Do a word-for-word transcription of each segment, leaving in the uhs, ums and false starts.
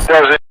Does it?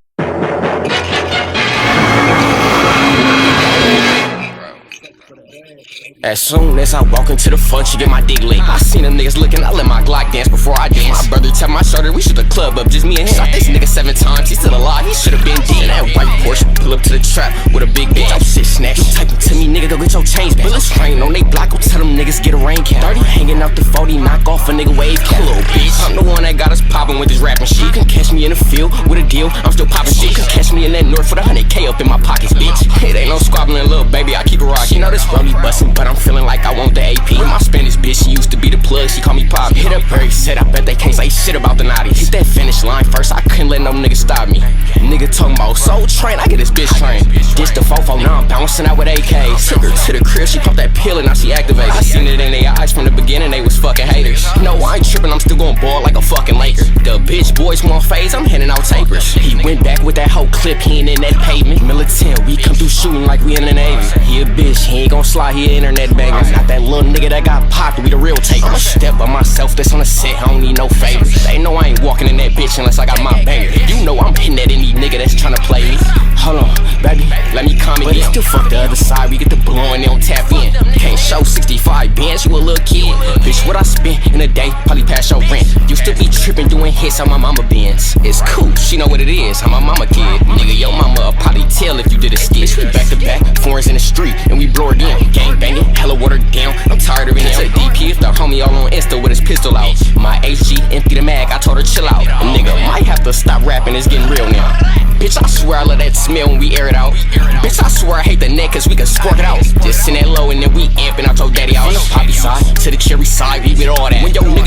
As soon as I walk into the function, get my dick licked. I seen them niggas looking, I let my Glock dance before I dance. My brother tap my shoulder, we shoot the club up, just me and him. Shot this nigga seven times, he still alive, he should've been dead. That white Porsche, pull up to the trap with a big bitch. I'm shit snatch. You typing to me, nigga, go get your chains back. Bullets rain on they block, go tell them niggas get a rain cap. thirty hanging out the forty, knock off a nigga wave cap. Little bitch, I'm the one that got us popping with this rapping shit. You can catch me in the field with a deal, I'm still popping shit. You can catch me in that north with a hundred K up in my pockets, bitch. It ain't no squabbling, little baby, I keep it rockin'. You know this rollie bustin', but I'm feeling like I want the A P. With my Spanish bitch, she used to be the plug, she call me Pop. Hit up Perry, said I bet they can't say shit about the naughties. Hit that finish line first, I couldn't let no nigga stop me. Nigga talking about Soul Train, I get this bitch trained. Ditch the fofo, now I'm bouncing out with A Ks. Took her to the crib, she popped that pill and now she activated. I seen it in their eyes from the beginning, they was fucking haters. No, I ain't tripping, I'm still gon' ball like a fucking Laker. The bitch boys want phase, I'm handing out tapers. He went back with that whole clip, he ain't in that pavement. Militant, we come through shooting like we in the Navy. He a bitch, he ain't gon' slide, he an internet banger. I'm not that little nigga that got popped, we the real taker. I'ma step by myself, that's on the set, I don't need no favors. They know I ain't walking in that bitch unless I got my banger. You know I'm hitting at any nigga that's tryna play me. Hold on, baby, let me comment. But it's still fuck the other side, we get the blow and they don't tap in. Can't show sixty-five bands, you a little kid. Bitch, what I spent in a day, probably pass your rent. You still be tripping, doing hits on my mama Benz. It's cool, she know what it is, I'm my mama kid. Nigga, your mama will probably tell if you did a skit. We back to back, foreigns in the street, and we blow again. Gang banging, hella watered down, I'm tired of it now. D P if the homie all on Insta with his pistol out. My H G empty the mag, I told her chill out. A nigga might have to stop rapping, it's getting real now. Bitch, I swear I love that smell when we air it out. Bitch, I swear I hate the neck cause we can spark it out. Just send that low and then we amping out your daddy out. On the poppy side, to the cherry side, we with all that. When your nigga